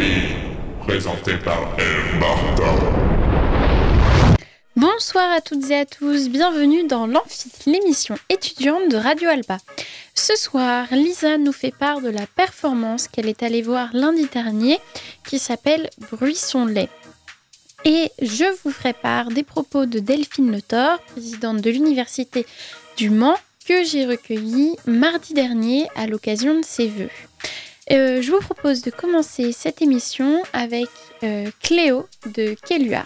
présenté par Martin. Bonsoir à toutes et à tous, bienvenue dans l'Amphi, l'émission étudiante de Radio Alpa. Ce soir, Lisa nous fait part de la performance qu'elle est allée voir lundi dernier, qui s'appelle Bruit-son-lait. Et je vous ferai part des propos de Delphine Le Thor, présidente de l'Université du Mans, que j'ai recueillis mardi dernier à l'occasion de ses vœux. Je vous propose de commencer cette émission avec Cléo de Kelluar.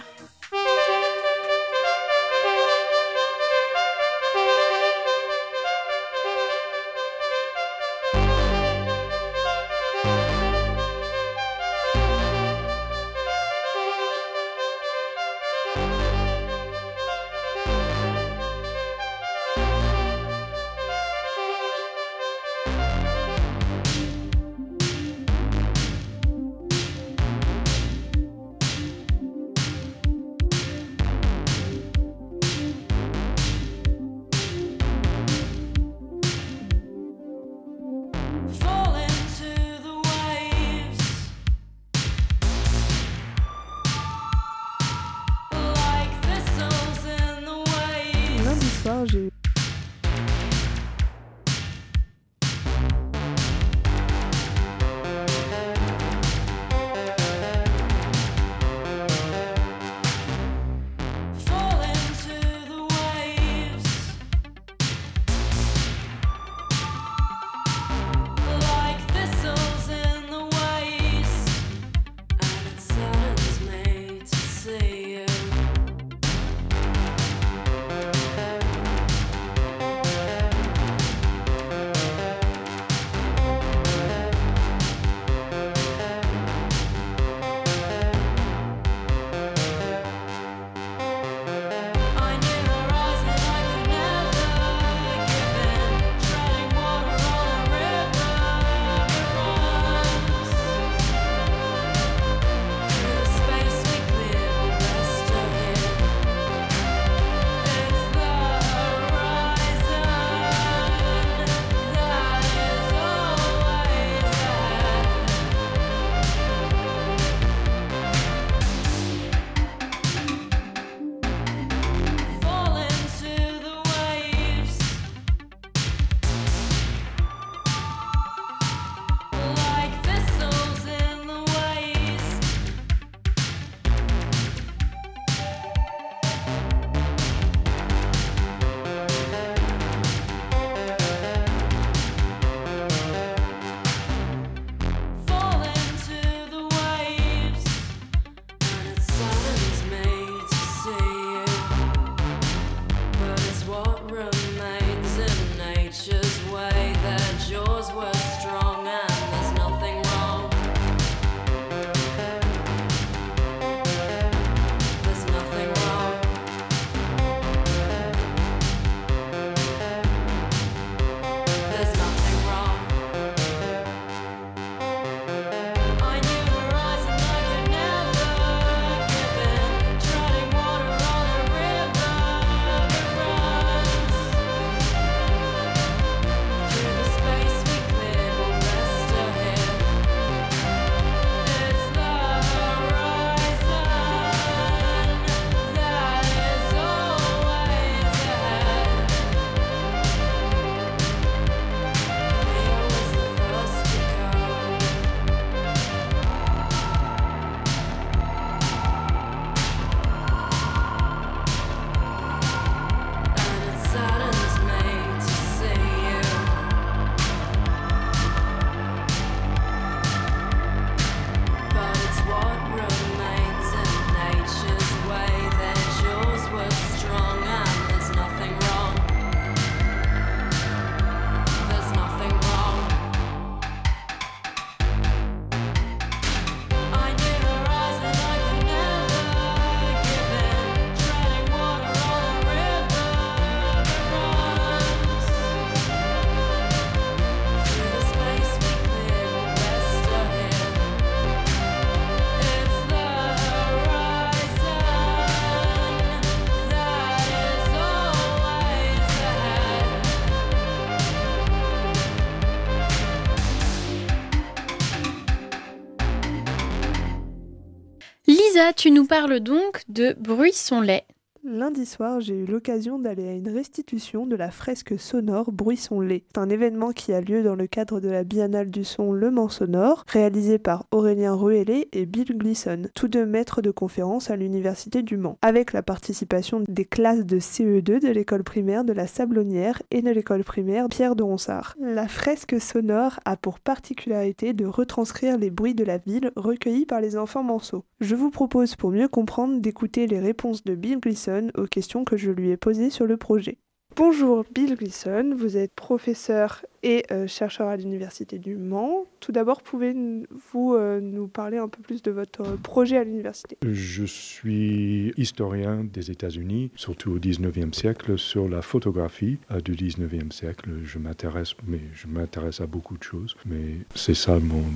Lisa, tu nous parles donc de Bruit-son-lait. Lundi soir, j'ai eu l'occasion d'aller à une restitution de la fresque sonore Bruit-son-lait. C'est un événement qui a lieu dans le cadre de la Biennale du son Le Mans Sonore, réalisé par Aurélien Ruellé et Bill Gleason, tous deux maîtres de conférence à l'Université du Mans, avec la participation des classes de CE2 de l'école primaire de la Sablonnière et de l'école primaire Pierre de Ronsard. La fresque sonore a pour particularité de retranscrire les bruits de la ville recueillis par les enfants manceaux. Je vous propose pour mieux comprendre d'écouter les réponses de Bill Gleason aux questions que je lui ai posées sur le projet. Bonjour Bill Gleason, vous êtes professeur et chercheur à l'Université du Mans. Tout d'abord, pouvez-vous nous parler un peu plus de votre projet à l'université ? Je suis historien des États-Unis, surtout au 19e siècle, sur la photographie du 19e siècle. Je m'intéresse à beaucoup de choses, mais c'est ça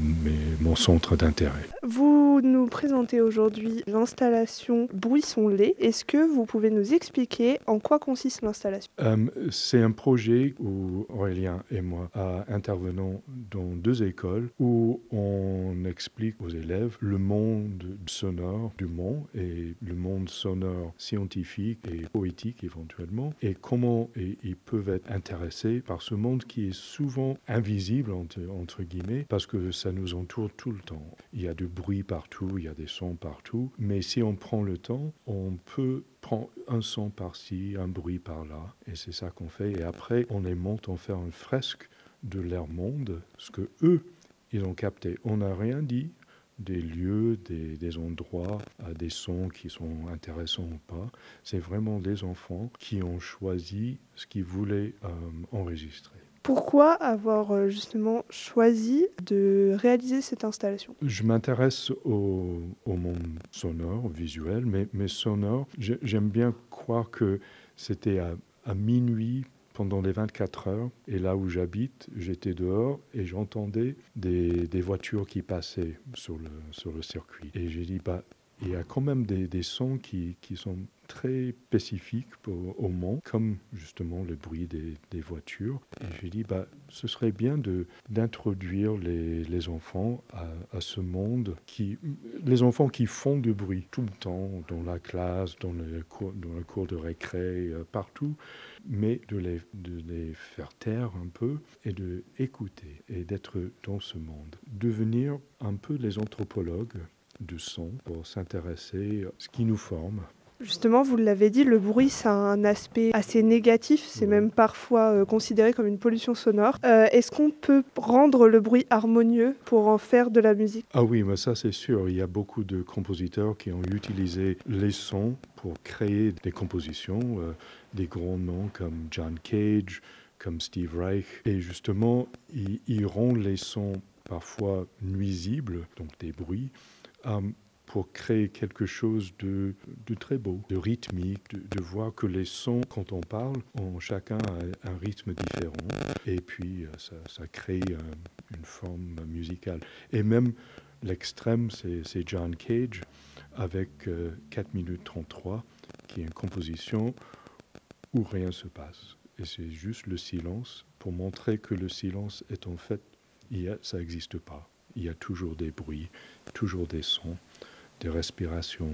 mon centre d'intérêt. Vous nous présentez aujourd'hui l'installation Bruit-son-lait. Est-ce que vous pouvez nous expliquer en quoi consiste l'installation ? C'est un projet où Aurélien et moi intervenons dans 2 écoles où on explique aux élèves le monde sonore du Mans et le monde sonore scientifique et poétique éventuellement, et comment ils peuvent être intéressés par ce monde qui est souvent invisible entre guillemets, parce que ça nous entoure tout le temps. Il y a du bruit partout, il y a des sons partout, mais si on prend le temps, on peut prendre un son par-ci, un bruit par-là, et c'est ça qu'on fait. Et après, on les monte, on fait une fresque de leur monde, ce que eux, ils ont capté. On n'a rien dit des lieux, des endroits, des sons qui sont intéressants ou pas. C'est vraiment les enfants qui ont choisi ce qu'ils voulaient enregistrer. Pourquoi avoir justement choisi de réaliser cette installation ? Je m'intéresse au monde sonore, visuel, mais sonore. J'aime bien croire que c'était à minuit pendant les 24 heures. Et là où j'habite, j'étais dehors et j'entendais des voitures qui passaient sur le circuit. Et j'ai dit, il y a quand même des sons qui sont très spécifiques au Mans, comme justement le bruit des voitures. Et j'ai dit, ce serait bien d'introduire les enfants à ce monde, les enfants qui font du bruit tout le temps, dans la classe, dans le cours de récré, partout, mais de les faire taire un peu et d'écouter et d'être dans ce monde. Devenir un peu les anthropologues du son pour s'intéresser à ce qui nous forme. Justement, vous l'avez dit, le bruit, ça a un aspect assez négatif, c'est même parfois considéré comme une pollution sonore. Est-ce qu'on peut rendre le bruit harmonieux pour en faire de la musique ? Ah oui, mais ça c'est sûr. Il y a beaucoup de compositeurs qui ont utilisé les sons pour créer des compositions, des grands noms comme John Cage, comme Steve Reich. Et justement, ils rendent les sons parfois nuisibles, donc des bruits, pour créer quelque chose de très beau, de rythmique, de voir que les sons, quand on parle, ont chacun un rythme différent. Et puis, ça crée une forme musicale. Et même l'extrême, c'est John Cage, avec 4 minutes 33, qui est une composition où rien se passe. Et c'est juste le silence, pour montrer que le silence est en fait, ça n'existe pas. Il y a toujours des bruits, toujours des sons, des respirations.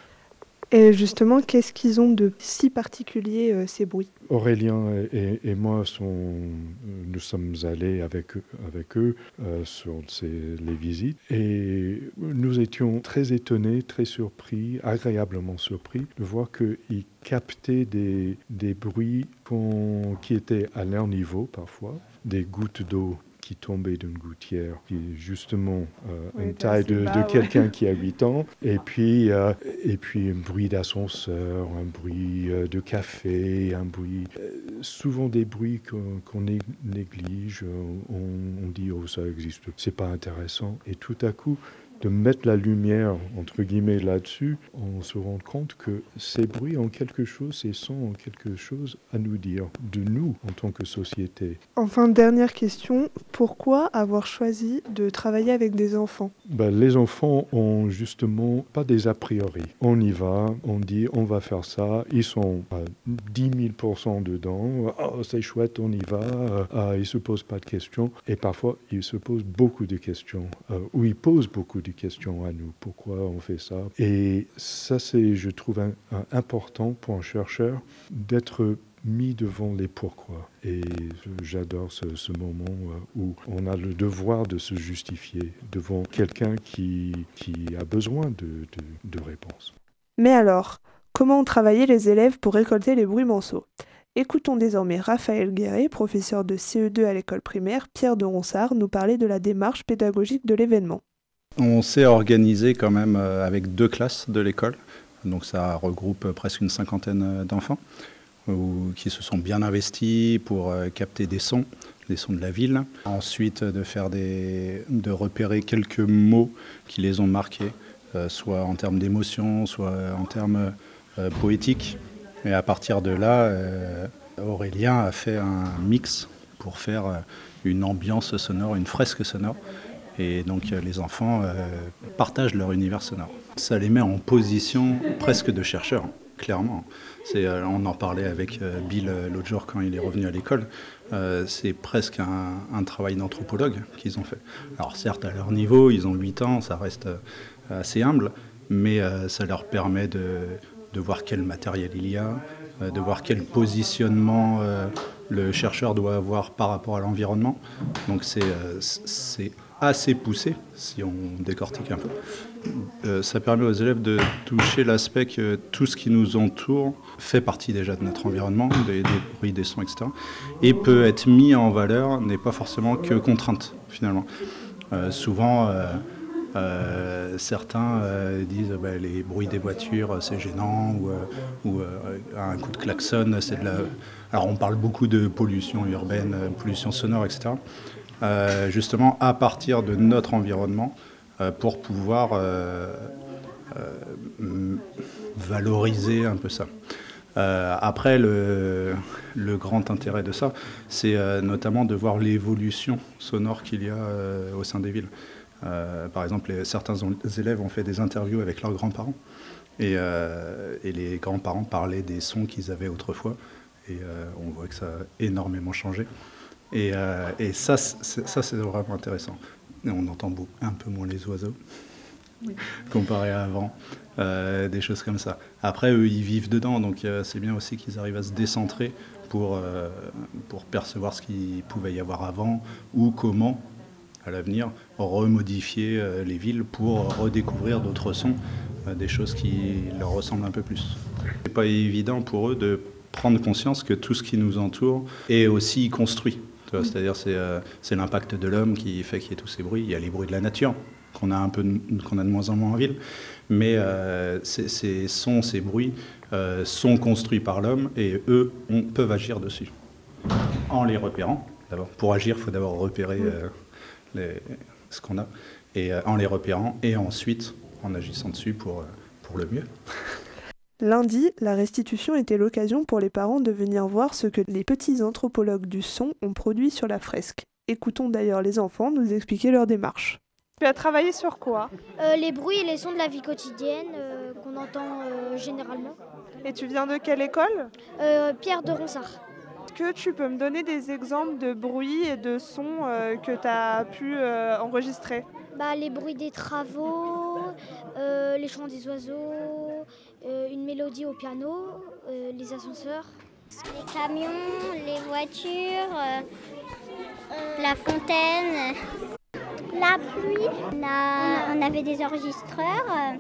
Et justement, qu'est-ce qu'ils ont de si particulier, ces bruits ? Aurélien et moi, nous sommes allés avec eux sur les visites et nous étions très étonnés, très surpris, agréablement surpris de voir qu'ils captaient des bruits qui étaient à leur niveau parfois, des gouttes d'eau qui tombait d'une gouttière, qui est justement une taille de quelqu'un qui a 8 ans, et puis un bruit d'ascenseur, un bruit de café, un bruit, souvent des bruits qu'on néglige, on dit « oh ça existe, c'est pas intéressant », et tout à coup, de mettre la lumière, entre guillemets, là-dessus, on se rend compte que ces bruits ont quelque chose, ces sons ont quelque chose à nous dire, de nous, en tant que société. Enfin, dernière question, pourquoi avoir choisi de travailler avec des enfants ? Les enfants ont justement pas des a priori. On y va, on dit on va faire ça, ils sont à 10 000% dedans, oh, c'est chouette, on y va, ils se posent pas de questions, et parfois ils se posent beaucoup de questions, ou ils posent beaucoup de des questions à nous. Pourquoi on fait ça? Et ça, c'est, je trouve, important pour un chercheur d'être mis devant les pourquoi. Et j'adore ce moment où on a le devoir de se justifier devant quelqu'un qui a besoin de réponses. Mais alors, comment ont travaillé les élèves pour récolter les bruits manceaux? Écoutons désormais Raphaël Guéret, professeur de CE2 à l'école primaire Pierre de Ronsard, nous parler de la démarche pédagogique de l'événement. On s'est organisé quand même avec 2 classes de l'école, donc ça regroupe presque une 50aine d'enfants qui se sont bien investis pour capter des sons de la ville. Ensuite, de repérer quelques mots qui les ont marqués, soit en termes d'émotion, soit en termes poétiques. Et à partir de là, Aurélien a fait un mix pour faire une ambiance sonore, une fresque sonore. Et donc les enfants partagent leur univers sonore. Ça les met en position presque de chercheurs, clairement. On en parlait avec Bill l'autre jour quand il est revenu à l'école. C'est presque un travail d'anthropologue qu'ils ont fait. Alors certes, à leur niveau, ils ont 8 ans, ça reste assez humble, mais ça leur permet de voir quel matériel il y a, de voir quel positionnement le chercheur doit avoir par rapport à l'environnement. Donc c'est assez poussé, si on décortique un peu. Ça permet aux élèves de toucher l'aspect que tout ce qui nous entoure fait partie déjà de notre environnement, des bruits, des sons, etc. Et peut être mis en valeur, n'est pas forcément que contrainte, finalement. Souvent, certains disent les bruits des voitures, c'est gênant, ou un coup de klaxon, c'est de la... Alors on parle beaucoup de pollution urbaine, pollution sonore, etc. Justement à partir de notre environnement pour pouvoir valoriser un peu ça. Après, le grand intérêt de ça, c'est notamment de voir l'évolution sonore qu'il y a au sein des villes. Par exemple, certains élèves ont fait des interviews avec leurs grands-parents et les grands-parents parlaient des sons qu'ils avaient autrefois et on voit que ça a énormément changé. Et ça, c'est vraiment intéressant. Et on entend un peu moins les oiseaux, oui, comparé à avant, des choses comme ça. Après, eux, ils vivent dedans, donc c'est bien aussi qu'ils arrivent à se décentrer pour percevoir ce qu'il pouvait y avoir avant ou comment, à l'avenir, remodifier les villes pour redécouvrir d'autres sons, des choses qui leur ressemblent un peu plus. C'est pas évident pour eux de prendre conscience que tout ce qui nous entoure est aussi construit. C'est-à-dire c'est l'impact de l'homme qui fait qu'il y ait tous ces bruits. Il y a les bruits de la nature qu'on a de moins en moins en ville, mais ces sons, ces bruits sont construits par l'homme et eux peuvent agir dessus en les repérant. D'abord, pour agir, il faut d'abord repérer ce qu'on a et en les repérant et ensuite en agissant dessus pour le mieux. Lundi, la restitution était l'occasion pour les parents de venir voir ce que les petits anthropologues du son ont produit sur la fresque. Écoutons d'ailleurs les enfants nous expliquer leur démarche. Tu as travaillé sur quoi ? Les bruits et les sons de la vie quotidienne qu'on entend généralement. Et tu viens de quelle école ? Pierre de Ronsard. Est-ce que tu peux me donner des exemples de bruits et de sons que tu as pu enregistrer ? Les bruits des travaux, les chants des oiseaux, une mélodie au piano, les ascenseurs. Les camions, les voitures, la fontaine, la pluie. On avait des enregistreurs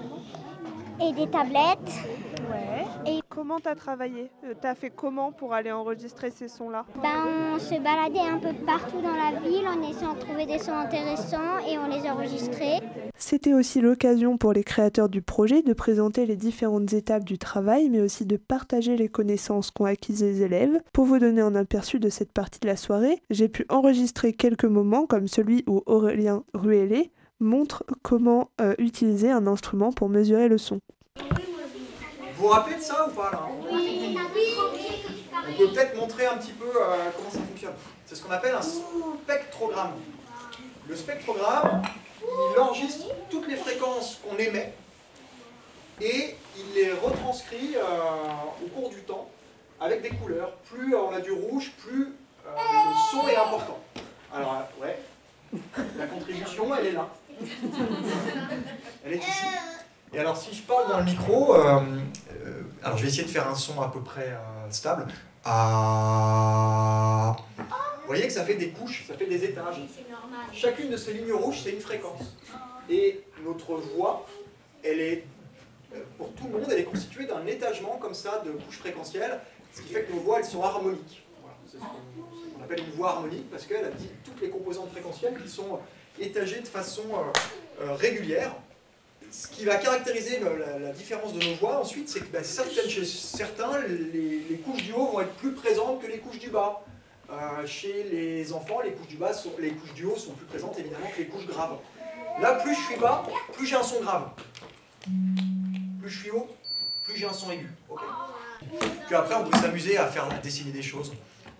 et des tablettes. Ouais. Et comment tu as travaillé ? Tu as fait comment pour aller enregistrer ces sons-là ? On se baladait un peu partout dans la ville en essayant de trouver des sons intéressants et on les enregistrait. C'était aussi l'occasion pour les créateurs du projet de présenter les différentes étapes du travail, mais aussi de partager les connaissances qu'ont acquises les élèves. Pour vous donner un aperçu de cette partie de la soirée, j'ai pu enregistrer quelques moments comme celui où Aurélien Ruellet montre comment utiliser un instrument pour mesurer le son. Vous vous rappelez de ça ou pas là ? Oui. On peut peut-être montrer un petit peu comment ça fonctionne. C'est ce qu'on appelle un spectrogramme. Le spectrogramme, il enregistre toutes les fréquences qu'on émet et il les retranscrit au cours du temps avec des couleurs. Plus on a du rouge, plus le son est important. Alors, ouais, la contribution, elle est là. Elle est ici. Et alors si je parle dans le micro, alors je vais essayer de faire un son à peu près stable. Ah. Vous voyez que ça fait des couches, ça fait des étages. Chacune de ces lignes rouges, c'est une fréquence. Et notre voix, elle est, pour tout le monde, elle est constituée d'un étagement comme ça de couches fréquentielles, ce qui fait que nos voix, elles sont harmoniques. Voilà, c'est ce qu'on appelle une voix harmonique, parce qu'elle a toutes les composantes fréquentielles qui sont étagées de façon régulière. Ce qui va caractériser la différence de nos voix ensuite, c'est que chez certains, les couches du haut vont être plus présentes que les couches du bas. Chez les enfants, les couches du haut sont plus présentes évidemment que les couches graves. Là, plus je suis bas, plus j'ai un son grave. Plus je suis haut, plus j'ai un son aigu. Okay. Puis après, on peut s'amuser à faire dessiner des choses.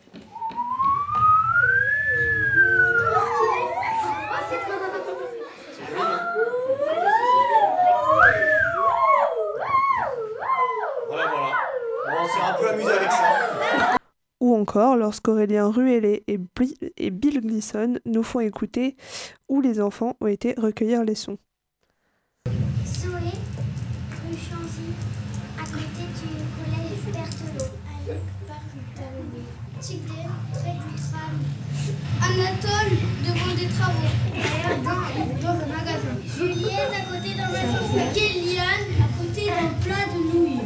C'est joli, hein ? Voilà. On s'est un peu amusé avec ça. Ou encore lorsqu'Aurélien Ruellet et Bill Gleason nous font écouter où les enfants ont été recueillir les sons. Zoé, rue Chanzy, à côté du collège Berthelot. Allez, par rue Tigre, près du tram. Anatole, devant des travaux. Léa, dans un magasin. Juliette, à côté d'un magasin. Kéliane, à côté d'un plat de nouilles.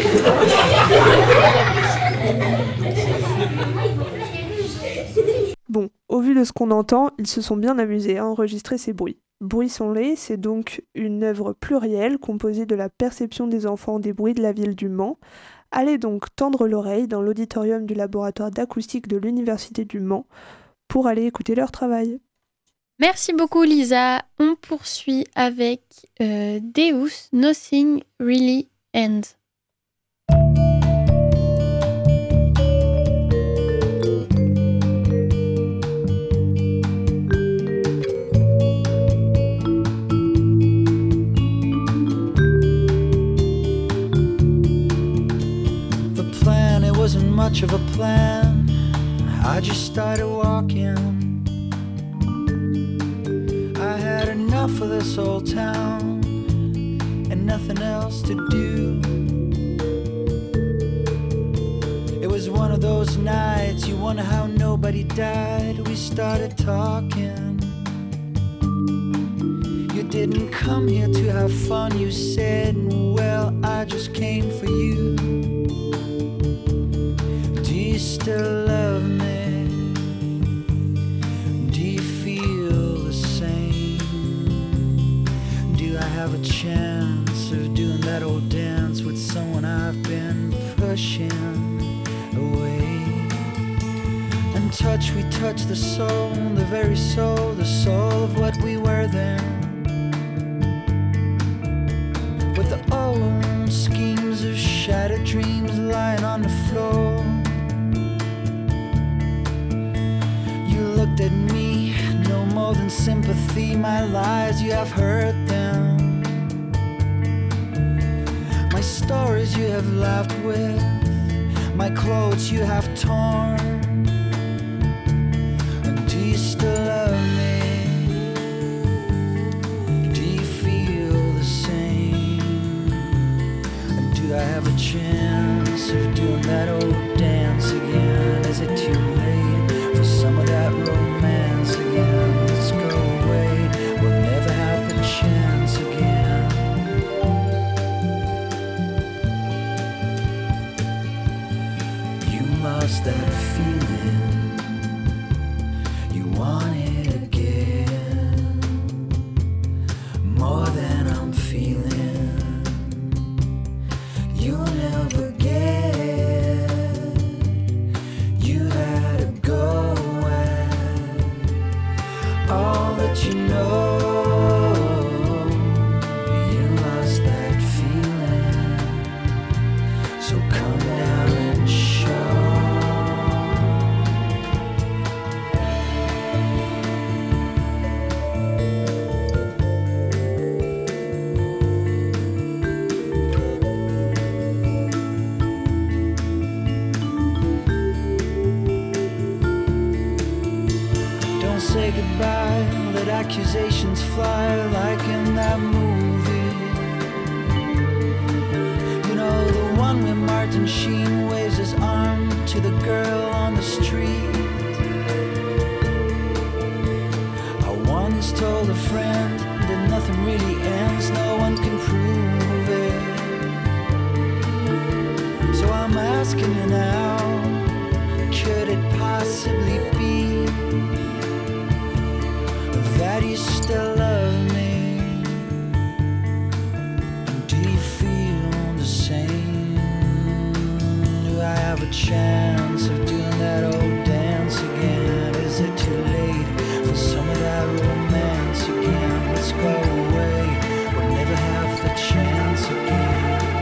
Bon, au vu de ce qu'on entend, ils se sont bien amusés à enregistrer ces bruits. Bruissons-les, c'est donc une œuvre plurielle composée de la perception des enfants des bruits de la ville du Mans. Allez donc tendre l'oreille dans l'auditorium du laboratoire d'acoustique de l'Université du Mans pour aller écouter leur travail. Merci beaucoup Lisa. On poursuit avec Deus, Nothing Really Ends. Wasn't much of a plan. I just started walking. I had enough of this old town and nothing else to do. It was one of those nights you wonder how nobody died. We started talking. You didn't come here to have fun, you said. Well, I just came for you. Do you still love me? Do you feel the same? Do I have a chance of doing that old dance with someone I've been pushing away? And touch, we touch the soul, the very soul, the soul of what we were then. With the old schemes of shattered dreams lying on the floor. Looked at me, no more than sympathy. My lies, you have heard them. My stories you have laughed with. My clothes you have torn. And do you still love me? Do you feel the same? And do I have a chance of doing that old dance again? Is it too late? Some of that romance again, let's go away. We'll never have the chance again. You lost that feeling. You want it again. More than I'm feeling. You'll never get. You had to go. All that you know, you lost that feeling. So come down and show. Don't say goodbye. Let accusations fly like in that movie. asking you now, could it possibly be that you still love me? Do you feel the same? Do I have a chance of doing that old dance again? Is it too late for some of that romance again? Let's go away, we'll never have the chance again.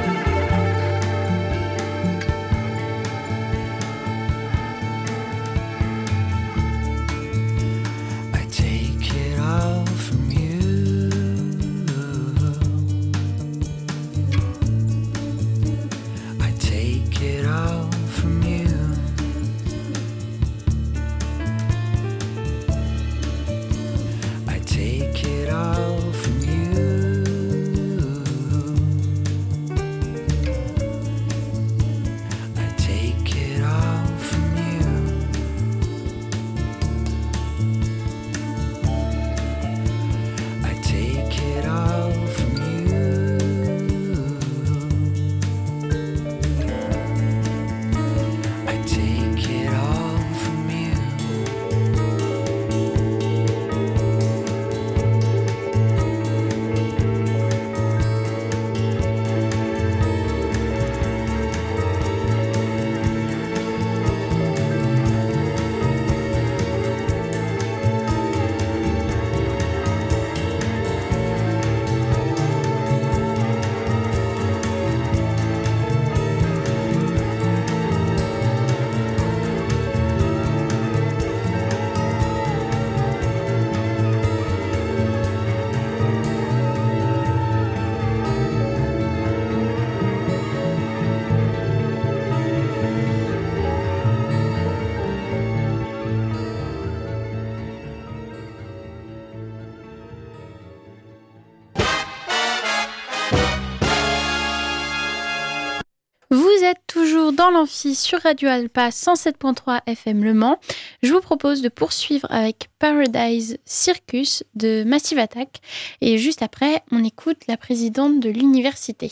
Dans l'amphi sur Radio Alpa 107.3 FM Le Mans. Je vous propose de poursuivre avec Paradise Circus de Massive Attack et juste après, on écoute la présidente de l'université.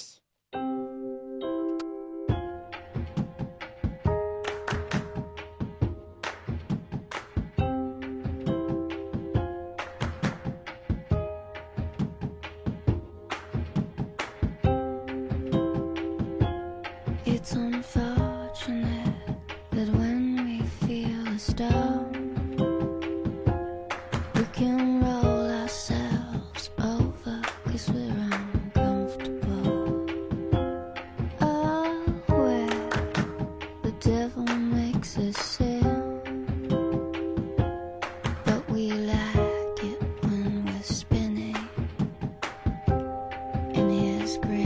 It's unfortunate that when we feel down, we can roll ourselves over 'cause we're uncomfortable. Oh, where the devil makes us sin, but we like it when we're spinning in his grin.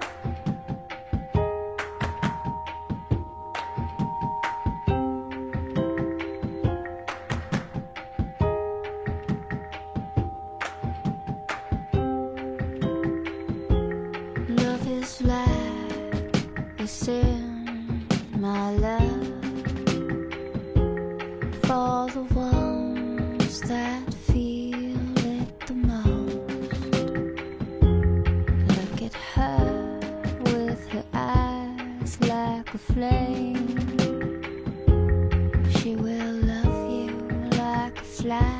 Sin, my love, for the ones that feel it the most. Look at her with her eyes like a flame. She will love you like a fly.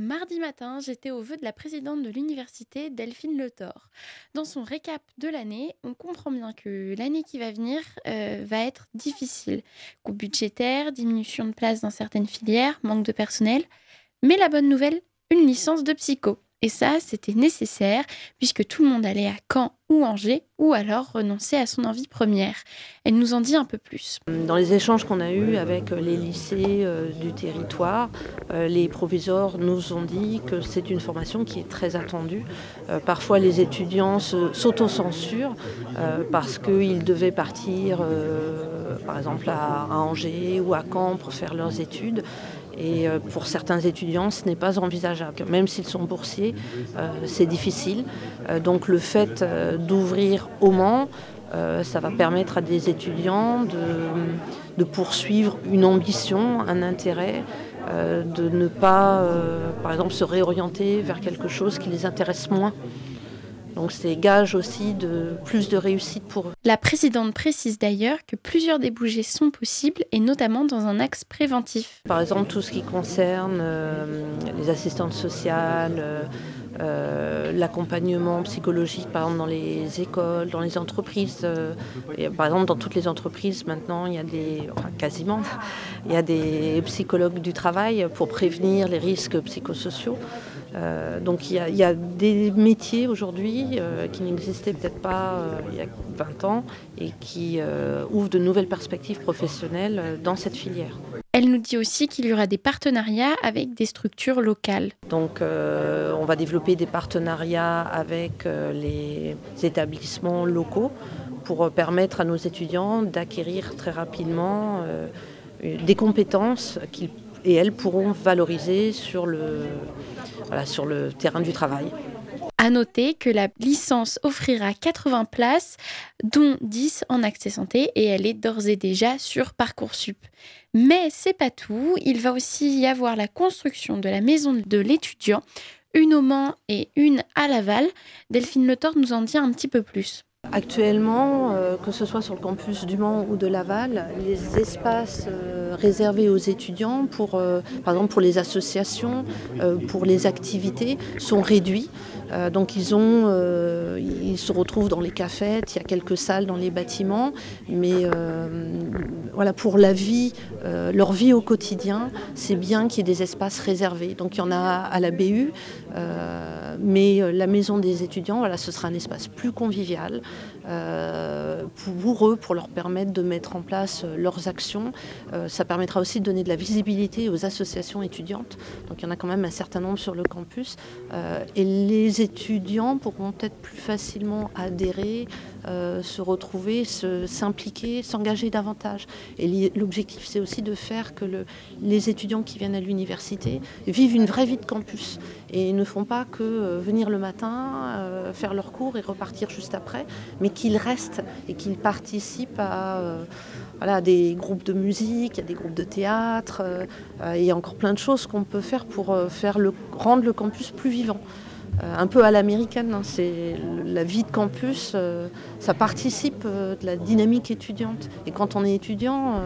Mardi matin, j'étais au vœu de la présidente de l'université, Delphine Le Thor. Dans son récap de l'année, on comprend bien que l'année qui va venir va être difficile. Coût budgétaire, diminution de place dans certaines filières, manque de personnel. Mais la bonne nouvelle, une licence de psycho. Et ça, c'était nécessaire puisque tout le monde allait à Caen ou Angers ou alors renoncer à son envie première. Elle nous en dit un peu plus. Dans les échanges qu'on a eus avec les lycées du territoire, les proviseurs nous ont dit que c'est une formation qui est très attendue. Parfois, les étudiants s'autocensurent parce qu'ils devaient partir, par exemple, à Angers ou à Caen pour faire leurs études. Et pour certains étudiants, ce n'est pas envisageable. Même s'ils sont boursiers, c'est difficile. Donc le fait d'ouvrir au Mans, ça va permettre à des étudiants de poursuivre une ambition, un intérêt, de ne pas, par exemple, se réorienter vers quelque chose qui les intéresse moins. Donc c'est gage aussi de plus de réussite pour eux. La présidente précise d'ailleurs que plusieurs débouchés sont possibles et notamment dans un axe préventif. Par exemple, tout ce qui concerne les assistantes sociales, l'accompagnement psychologique, par exemple dans les écoles, dans les entreprises. Par exemple, dans toutes les entreprises, maintenant, il y a quasiment, il y a des psychologues du travail pour prévenir les risques psychosociaux. Donc il y a des métiers aujourd'hui qui n'existaient peut-être pas il y a 20 ans et qui ouvrent de nouvelles perspectives professionnelles dans cette filière. Elle nous dit aussi qu'il y aura des partenariats avec des structures locales. Donc on va développer des partenariats avec les établissements locaux pour permettre à nos étudiants d'acquérir très rapidement des compétences qu'ils et elles pourront valoriser sur le terrain du travail. À noter que la licence offrira 80 places, dont 10 en accès santé, et elle est d'ores et déjà sur Parcoursup. Mais c'est pas tout, il va aussi y avoir la construction de la maison de l'étudiant, une au Mans et une à Laval. Delphine Le Thor nous en dit un petit peu plus. Actuellement, que ce soit sur le campus du Mans ou de Laval, les espaces réservés aux étudiants, par exemple pour les associations, pour les activités, sont réduits. Donc ils se retrouvent dans les cafettes, il y a quelques salles dans les bâtiments, mais pour leur vie au quotidien, c'est bien qu'il y ait des espaces réservés. Donc il y en a à la BU, mais la maison des étudiants, ce sera un espace plus convivial pour eux, pour leur permettre de mettre en place leurs actions. Ça permettra aussi de donner de la visibilité aux associations étudiantes. Donc il y en a quand même un certain nombre sur le campus. Et les étudiants pourront peut-être plus facilement adhérer, se retrouver, s'impliquer, s'engager davantage. Et l'objectif, c'est aussi de faire que les étudiants qui viennent à l'université vivent une vraie vie de campus et ne font pas que venir le matin, faire leurs cours et repartir juste après, mais qu'ils restent et qu'ils participent à des groupes de musique, à des groupes de théâtre. Il y a encore plein de choses qu'on peut faire pour rendre le campus plus vivant. Un peu à l'américaine, c'est la vie de campus, ça participe de la dynamique étudiante. Et quand on est étudiant,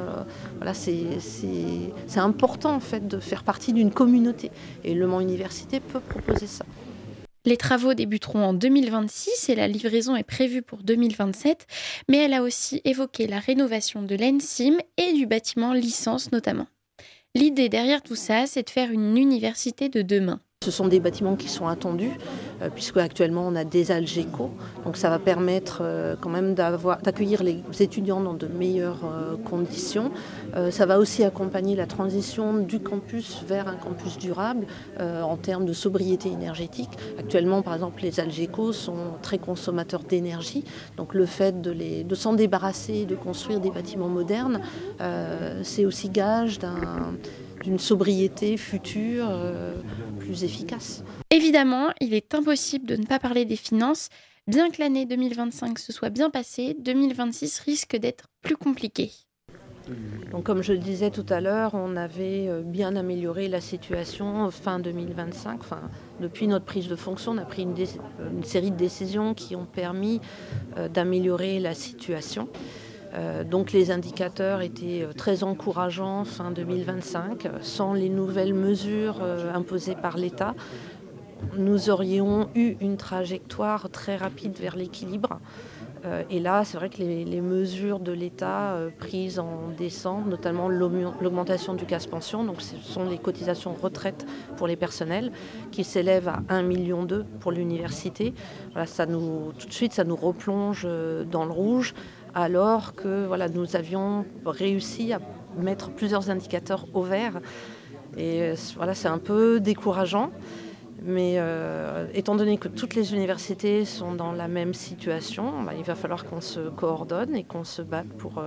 c'est important en fait de faire partie d'une communauté. Et Le Mans Université peut proposer ça. Les travaux débuteront en 2026 et la livraison est prévue pour 2027, mais elle a aussi évoqué la rénovation de l'ENSIM et du bâtiment licence notamment. L'idée derrière tout ça, c'est de faire une université de demain. Ce sont des bâtiments qui sont attendus, puisque actuellement on a des Algeco, donc ça va permettre quand même d'accueillir les étudiants dans de meilleures conditions. Ça va aussi accompagner la transition du campus vers un campus durable en termes de sobriété énergétique. Actuellement, par exemple, les Algeco sont très consommateurs d'énergie, donc le fait de s'en débarrasser, de construire des bâtiments modernes, c'est aussi gage d'une sobriété future plus efficace. Évidemment, il est impossible de ne pas parler des finances. Bien que l'année 2025 se soit bien passée, 2026 risque d'être plus compliqué. Donc, comme je le disais tout à l'heure, on avait bien amélioré la situation fin 2025. Depuis notre prise de fonction, on a pris une série de décisions qui ont permis d'améliorer la situation. Donc les indicateurs étaient très encourageants fin 2025. Sans les nouvelles mesures imposées par l'État, nous aurions eu une trajectoire très rapide vers l'équilibre. Et là, c'est vrai que les mesures de l'État prises en décembre, notamment l'augmentation du CAS pension, donc ce sont les cotisations retraite pour les personnels, qui s'élèvent à 1,2 million pour l'université. Voilà, tout de suite, ça nous replonge dans le rouge, alors que nous avions réussi à mettre plusieurs indicateurs au vert. Et c'est un peu décourageant. Mais étant donné que toutes les universités sont dans la même situation, il va falloir qu'on se coordonne et qu'on se batte pour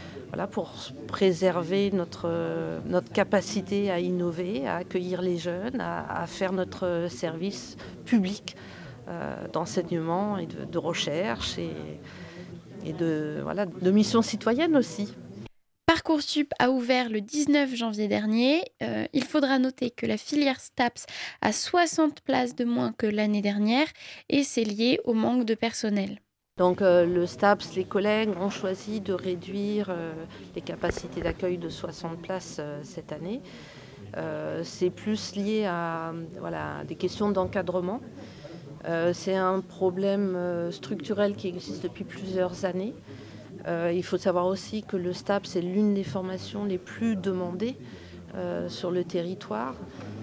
préserver notre capacité à innover, à accueillir les jeunes, à faire notre service public d'enseignement et de recherche et de mission citoyenne aussi. Parcoursup a ouvert le 19 janvier dernier. Il faudra noter que la filière STAPS a 60 places de moins que l'année dernière et c'est lié au manque de personnel. Donc le STAPS, les collègues ont choisi de réduire les capacités d'accueil de 60 places cette année. C'est plus lié à des questions d'encadrement. C'est un problème structurel qui existe depuis plusieurs années. Il faut savoir aussi que le STAPS est l'une des formations les plus demandées sur le territoire.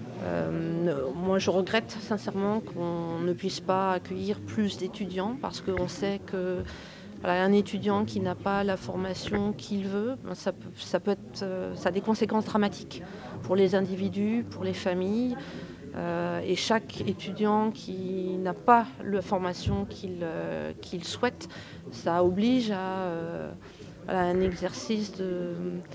Moi, je regrette sincèrement qu'on ne puisse pas accueillir plus d'étudiants parce qu'on sait qu'un étudiant qui n'a pas la formation qu'il veut, ça a des conséquences dramatiques pour les individus, pour les familles. Et chaque étudiant qui n'a pas la formation qu'il souhaite, ça oblige à un exercice de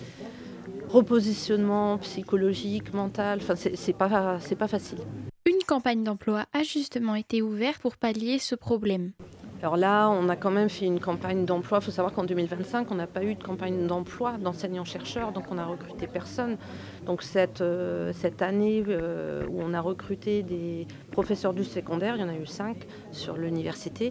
repositionnement psychologique, mental. Enfin, c'est pas facile. Une campagne d'emploi a justement été ouverte pour pallier ce problème. Alors là, on a quand même fait une campagne d'emploi. Il faut savoir qu'en 2025, on n'a pas eu de campagne d'emploi d'enseignants-chercheurs, donc on n'a recruté personne. Donc cette année où on a recruté des professeurs du secondaire, il y en a eu 5 sur l'université.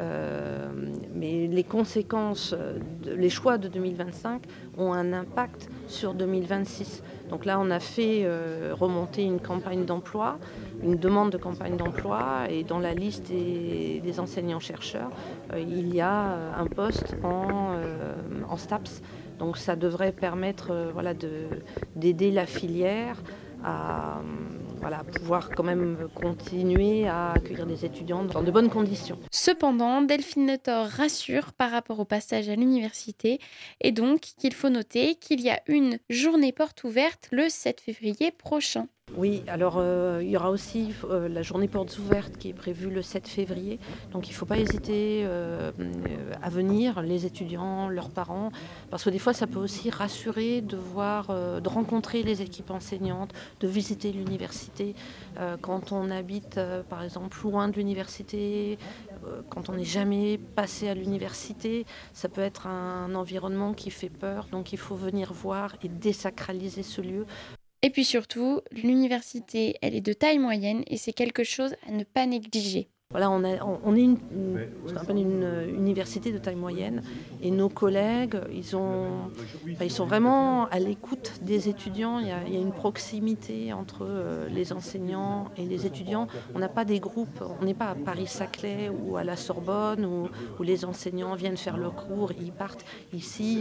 Mais les conséquences, les choix de 2025 ont un impact sur 2026. Donc là, on a fait remonter une campagne d'emploi, une demande de campagne d'emploi, et dans la liste des enseignants-chercheurs, il y a un poste en STAPS. Donc ça devrait permettre d'aider la filière à pouvoir quand même continuer à accueillir des étudiants dans de bonnes conditions. Cependant, Delphine Notor rassure par rapport au passage à l'université et donc qu'il faut noter qu'il y a une journée porte ouverte le 7 février prochain. Oui, alors il y aura aussi la journée portes ouvertes qui est prévue le 7 février. Donc il ne faut pas hésiter à venir, les étudiants, leurs parents, parce que des fois ça peut aussi rassurer de rencontrer les équipes enseignantes, de visiter l'université. Quand on habite par exemple loin de l'université, quand on n'est jamais passé à l'université, ça peut être un environnement qui fait peur. Donc il faut venir voir et désacraliser ce lieu. Et puis surtout, l'université, elle est de taille moyenne et c'est quelque chose à ne pas négliger. Voilà, on est ce qu'on appelle une université de taille moyenne et nos collègues, ils sont vraiment à l'écoute des étudiants. Il y a une proximité entre les enseignants et les étudiants. On n'a pas des groupes, on n'est pas à Paris-Saclay ou à la Sorbonne où les enseignants viennent faire leur cours et ils partent. Ici,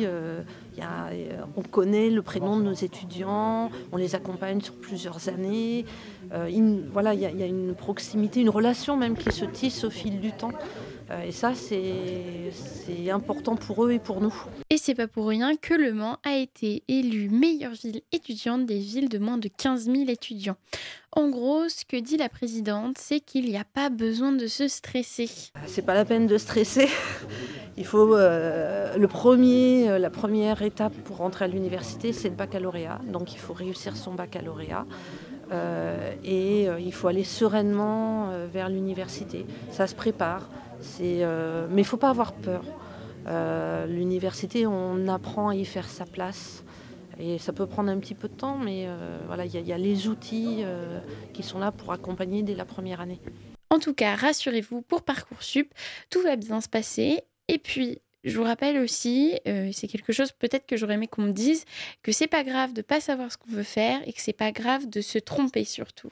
on connaît le prénom de nos étudiants, on les accompagne sur plusieurs années. Il y a une proximité, une relation même qui se tisse au fil du temps. Et ça, c'est important pour eux et pour nous. Et c'est pas pour rien que Le Mans a été élue meilleure ville étudiante des villes de moins de 15 000 étudiants. En gros, ce que dit la présidente, c'est qu'il n'y a pas besoin de se stresser. C'est pas la peine de stresser. Il faut la première étape pour rentrer à l'université, c'est le baccalauréat. Donc il faut réussir son baccalauréat. Et il faut aller sereinement vers l'université. Ça se prépare, mais il ne faut pas avoir peur. L'université, on apprend à y faire sa place. Et ça peut prendre un petit peu de temps, mais il y a les outils qui sont là pour accompagner dès la première année. En tout cas, rassurez-vous, pour Parcoursup, tout va bien se passer. Et puis, je vous rappelle aussi, c'est quelque chose peut-être que j'aurais aimé qu'on me dise, que c'est pas grave de pas savoir ce qu'on veut faire et que c'est pas grave de se tromper surtout.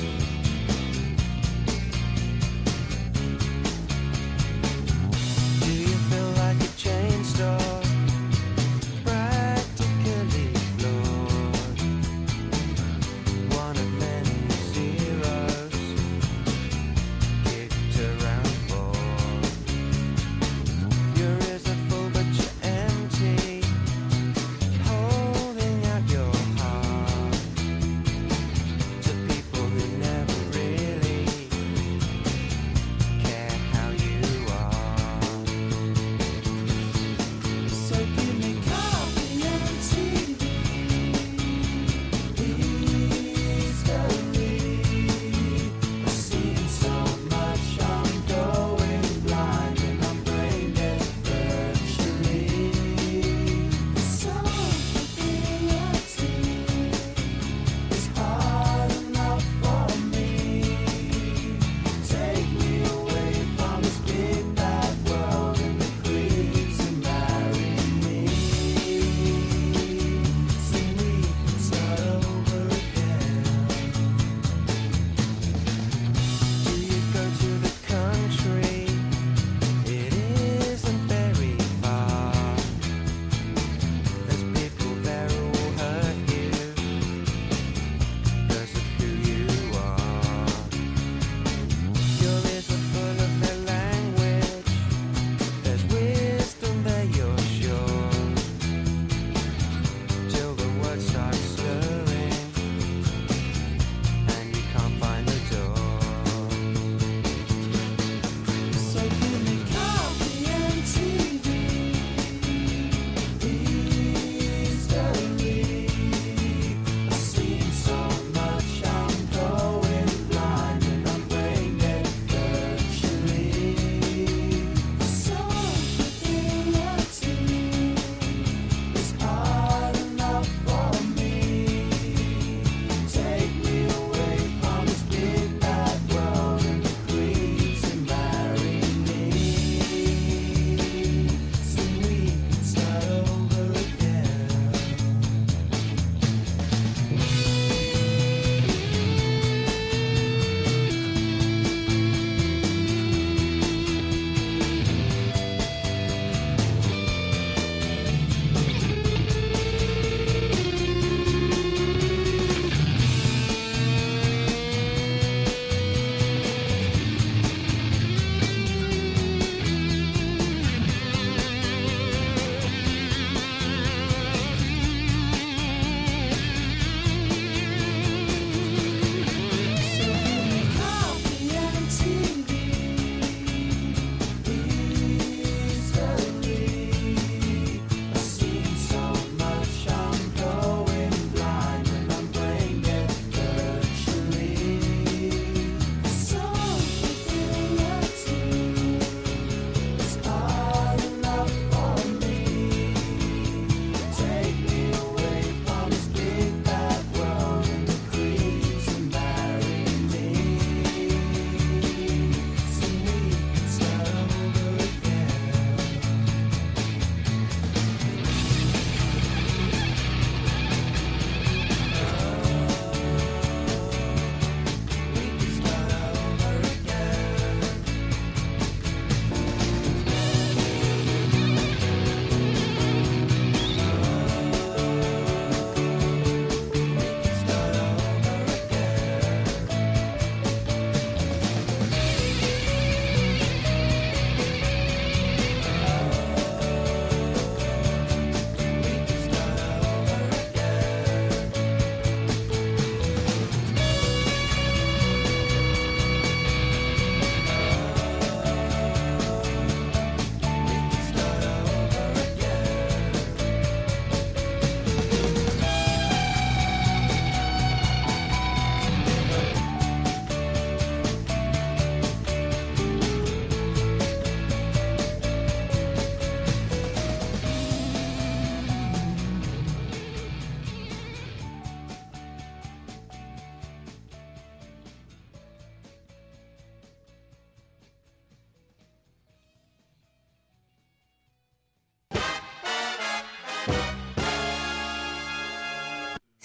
Do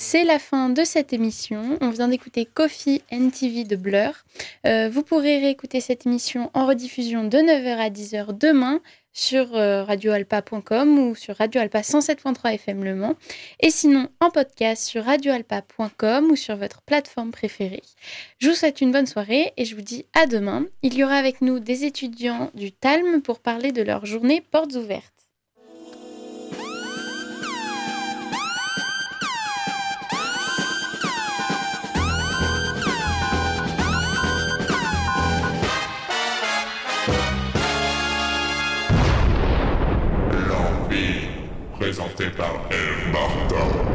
C'est la fin de cette émission. On vient d'écouter Coffee and TV de Blur. Vous pourrez réécouter cette émission en rediffusion de 9h à 10h demain sur radioalpa.com ou sur Radio Alpa 107.3 FM Le Mans. Et sinon, en podcast sur radioalpa.com ou sur votre plateforme préférée. Je vous souhaite une bonne soirée et je vous dis à demain. Il y aura avec nous des étudiants du TALM pour parler de leur journée portes ouvertes. Présenté par Martin.